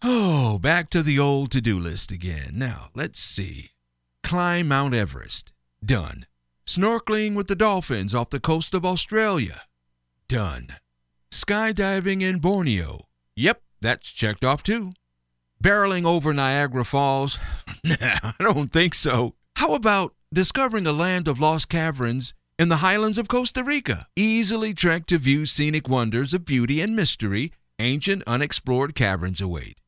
Oh, back to the old to-do list again. Now, let's see. Climb Mount Everest. Done. Snorkeling with the dolphins off the coast of Australia. Done. Skydiving in Borneo. Yep, that's checked off too. Barreling over Niagara Falls. Nah, I don't think so. How about discovering a land of lost caverns in the highlands of Costa Rica? Easily trek to view scenic wonders of beauty and mystery. Ancient unexplored caverns await.